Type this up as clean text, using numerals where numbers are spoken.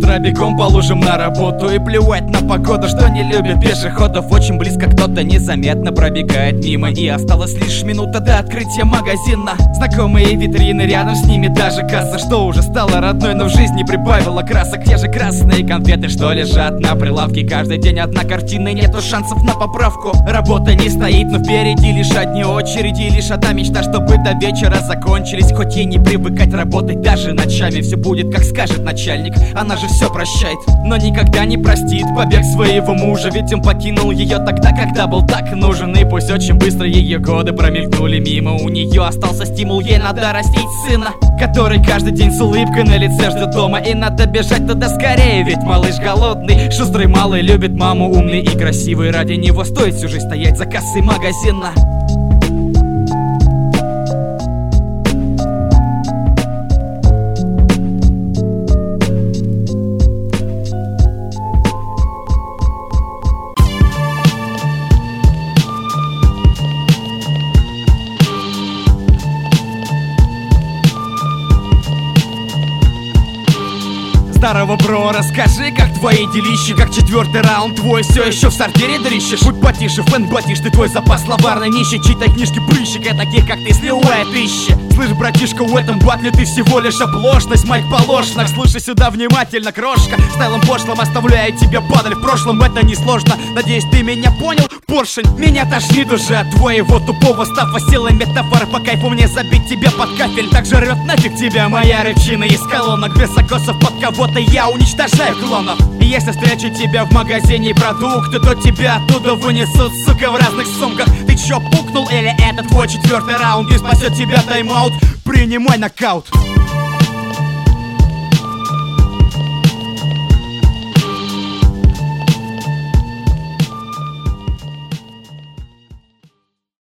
утра бегом по лужам на работу. И плевать на погоду, что не любит пешеходов. Очень близко кто-то незаметно пробегает мимо. И осталась лишь минута до открытия магазина. Знакомые витрины, рядом с ними даже касса, что уже стала родной, но в жизни прибавила красок. Те же красные конфеты, что лежат на прилавке. Каждый день одна картина, нету шансов на поправку. Работа не стоит, но впереди лишь одни очереди. Лишь одна мечта, чтобы до вечера закончились. Хоть и не привыкать работать даже ночами. Все будет как скажет начальник, она же все прощает, но никогда не простит побег своего мужа. Ведь он покинул ее тогда, когда был так нужен. И пусть очень быстро ее годы промелькнули мимо, у нее остался стимул, ей надо растить сына, который каждый день с улыбкой на лице ждет дома. И надо бежать туда скорее, ведь малыш голодный. Шустрый малый любит маму, умный и красивый. Ради него стоит всю жизнь стоять за кассой магазина. Здорово, бро, расскажи, как твои делища, как четвертый раунд твой все еще в сортире дрищешь. Будь потише, фэн батиш, ты твой запас словарный нищий. Читай книжки прыщика, таких как ты, сливая пища. Слышь, братишка, в этом батле ты всего лишь оплошность, мать положенных. Слушай сюда внимательно, крошка. Стайлом пошлым оставляю тебя падаль в прошлом, это несложно. Надеюсь, ты меня понял, поршень. Меня тошнит уже от твоего тупого стафа. Силой метафоры по кайфу мне забить тебя под кафель. Так же рвет нафиг тебя моя рыбчина из колонок. Без окосов под кого-то я уничтожаю клонов. И если встречу тебя в магазине продукты, то тебя оттуда вынесут, сука, в разных сумках. Ты чё, пукнул или это твой четвертый раунд? И спасет тебя тайм-аут, принимай нокаут.